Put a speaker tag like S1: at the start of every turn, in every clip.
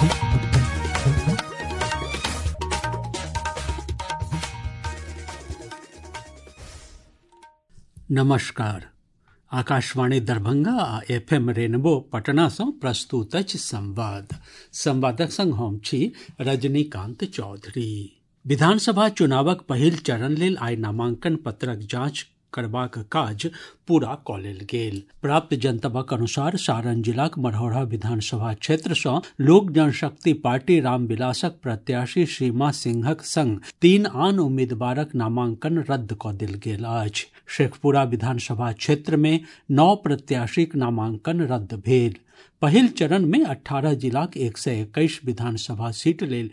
S1: नमस्कार। आकाशवाणी दरभंगा आ FM rainbow Patna सँ प्रस्तुत अछि संवादक संग हम छी रजनीकांत चौधरी। विधानसभा चुनावक पहिल चरण लेल आइ नामांकन पत्रक जांच करबाक काज पूरा कऽ लेल गेल। प्राप्त जनतबक अनुसार सारण जिलाक मढ़ौरा विधानसभा क्षेत्र सँ लोक जनशक्ति पार्टी रामविलासक प्रत्याशी सीमा सिंहक संग 3 आन उम्मीदवारक नामांकन रद्द कऽ देल गेल अछि। शेखपुरा विधानसभा क्षेत्र में 9 प्रत्याशीक नामांकन रद्द भेल। पहिल चरण में 18 जिलाक 121 विधानसभा सीट लेल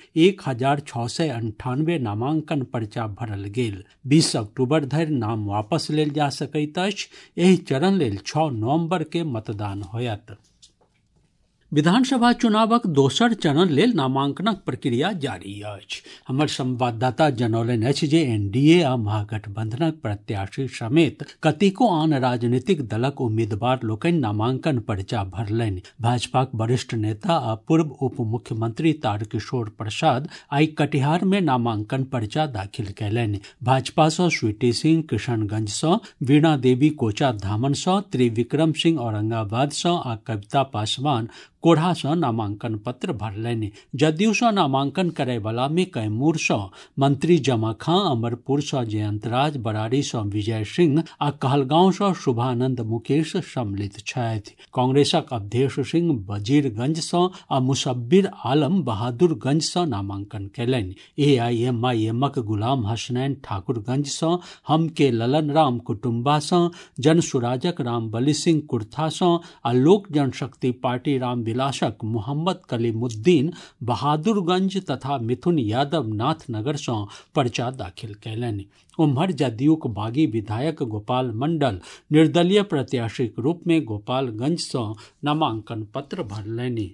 S1: 1698 नामांकन पर्चा भरल गेल। 20 अक्टूबर धरि नाम वापस लेल जा सकैत अछि। एहि चरण लेल 6 नवंबर के मतदान होयत। विधानसभा चुनावक दोसर चरण लेल नामांकनक प्रक्रिया जारी अछि। हमर संवाददाता जनौलनि अछि जे एनडीए आ महागठबंधनक प्रत्याशी समेत कतेको आन राजनीतिक दलक उम्मीदवार लोकनि नामांकन पर्चा भरलनि। भाजपाक वरिष्ठ नेता आ पूर्व उप मुख्यमंत्री तारकिशोर प्रसाद आइ कटिहार में नामांकन पर्चा दाखिल कयलनि। भाजपा सँ स्वीटी सिंह किशनगंज सँ, वीणा देवी कोचा धामन सँ, त्रिविक्रम सिंह औरंगाबाद सँ आ कविता पासवान कोढ़ा सँ नामांकन पत्र भरलनि। जदयू सँ नामांकन करयवला में कैमूर सँ मंत्री जमा खां, अमरपुर सँ जयंतराज, बरारी सँ विजय सिंह आ कहलगांव सँ शुभानंद मुकेश सम्मिलित छथि। कांग्रेसक अवधेश सिंह वजीरगंज सँ आ मुसब्बिर आलम बहादुरगंज सँ नामांकन कयलनि। एआईएमआईएमक गुलाम हसनैन ठाकुरगंज सँ, हम के ललन राम कुटुम्बा सँ, जनसुराजक रामबली सिंह कुर्था सँ आ लोक जनशक्ति पार्टी रामविलासक मोहम्मद कलीमुद्दीन बहादुरगंज तथा मिथुन यादव नाथनगर सँ पर्चा दाखिल कयलनि। उम्हर जदयूक बागी विधायक गोपाल मंडल निर्दलीय प्रत्याशीक रूप में गोपालगंज सँ नामांकन पत्र भरलनि।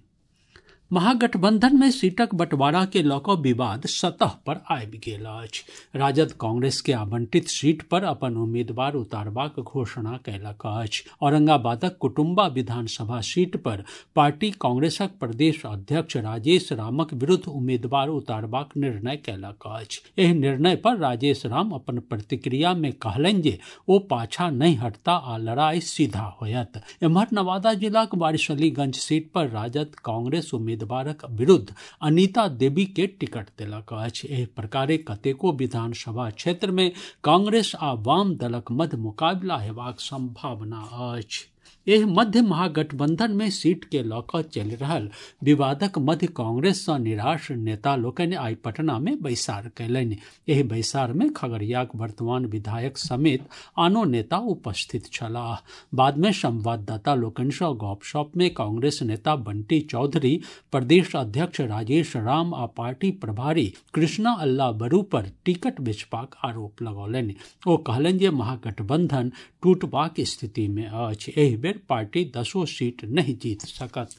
S1: महागठबंधन में सीटक बंटवारा के लऽ कऽ विवाद सतह पर आबि गेल अछि। राजद कांग्रेस के आवंटित सीट पर अपन उम्मीदवार उतारबाक घोषणा कयलक अछि। औरंगाबादक कुटुम्बा विधानसभा सीट पर पार्टी कांग्रेसक प्रदेश अध्यक्ष राजेश रामक विरुद्ध उम्मीदवार उतारबाक निर्णय कयलक अछि। एहि निर्णय पर राजेश राम अपन प्रतिक्रिया में कहलनि जे ओ पाछा नहीं हटता आ लड़ाई सीधा होयत। एम्हर नवादा जिलाक वारिसलीगंज सीट पर राजद कांग्रेस उम्मीदवारक विरुद्ध अनीता देवी के टिकट देलक अछि। एहि प्रकारे कतेको विधानसभा क्षेत्र में कांग्रेस आ वाम दलक मध्य मुकाबला हेबाक संभावना अछि। एहि मध्य महागठबंधन में सीट के लऽ कऽ चलि रहल विवादक मध्य कांग्रेस सँ निराश नेता लोकनि आइ पटना में बैसार कयलनि। एहि बैसार में खगड़ियाक वर्तमान विधायक समेत आनो नेता उपस्थित छलाह। बाद में संवाददाता लोकनि सँ गपशप में कांग्रेस नेता बंटी चौधरी प्रदेश अध्यक्ष राजेश राम आ पार्टी प्रभारी कृष्णा अल्ला बरू पर टिकट बेचबाक आरोप लगौलनि। ओ कहलनि जे महागठबंधन टूटबाक स्थिति में अछि। एहि बेर पार्टी 10 सीट नहीं जीत सकत।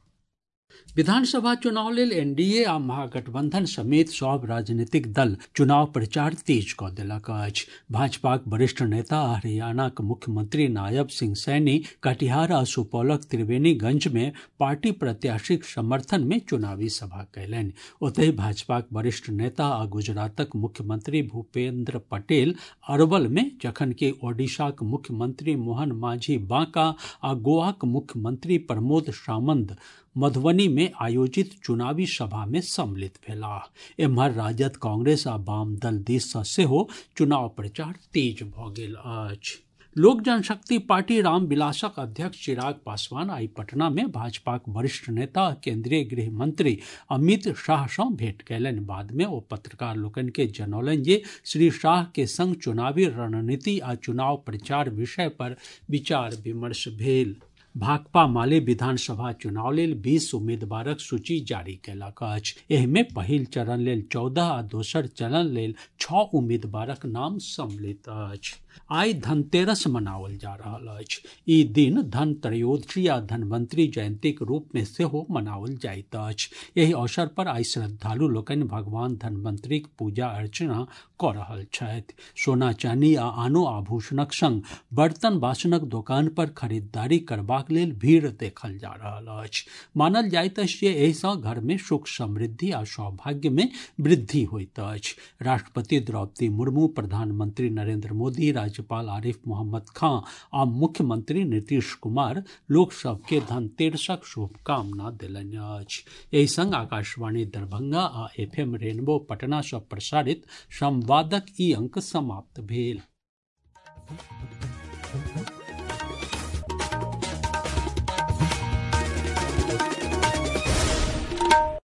S1: विधानसभा चुनाव लेल एनडीए आ महागठबंधन समेत सभ राजनीतिक दल चुनाव प्रचार तेज कऽ देलक अछि। भाजपाक वरिष्ठ नेता आ हरियाणाक मुख्यमंत्री नायब सिंह सैनी कटिहार आ सुपौलक त्रिवेणीगंज में पार्टी प्रत्याशीक समर्थन में चुनावी सभा कयलनि। ओतहि भाजपाक वरिष्ठ नेता आ गुजरातक मुख्यमंत्री भूपेन्द्र पटेल अरवल में, जखनकि ओडिशाक मुख्यमंत्री मोहन मांझी बांका आ गोवाक मुख्यमंत्री प्रमोद सावंत मधुबनी में आयोजित चुनावी सभा में सम्मिलित भेलाह। एम्हर राजद कांग्रेस आ वाम दल दिस सँ सेहो चुनाव प्रचार तेज भऽ गेल अछि। लोक जनशक्ति पार्टी रामविलासक अध्यक्ष चिराग पासवान आइ पटना में भाजपाक वरिष्ठ नेता आ केंद्रीय गृह मंत्री अमित शाह सँ भेंट कयलनि। बाद में ओ पत्रकार लोकनि के जनौलनि जे श्री शाह के संग चुनावी रणनीति आ चुनाव प्रचार विषय पर विचार विमर्श भेल। भाकपा माले विधानसभा चुनाव लेल 20 उम्मीदवारक सूची जारी कयलक अछि। एहि में पहिल चरण लेल 14 आ दोसर चरण लेल 6 उम्मीदवारक नाम सम्मिलित अछि। आइ धनतेरस मनाओल जा रहल अछि। ई दिन धन त्रयोदशी आ धनवंतरी जयंतीक रूप में सेहो मनाओल जाइत अछि। एहि अवसर पर आइ श्रद्धालु लोकनि भगवान धनवंतरीक पूजा अर्चना कऽ रहल छथि। सोना चानी आ आनो आभूषणक संग बर्तन बासनक दोकान पर खरीदारी करबाक लेल भीड़ देखल जा रहल अछि। मानल जाइत अछि जे एहि सँ घर में सुख समृद्धि आ सौभाग्य में वृद्धि होइत अछि। राष्ट्रपति द्रौपदी मुर्मू, प्रधानमंत्री नरेंद्र मोदी, राज्यपाल आरिफ मोहम्मद खां आ मुख्यमंत्री नीतीश कुमार लोक सभ के धनतेरसक शुभकामना देलनि अछि। एहि संग आकाशवाणी दरभंगा आ FM रेनबो पटना सँ प्रसारित संवादक ई अंक समाप्त भेल।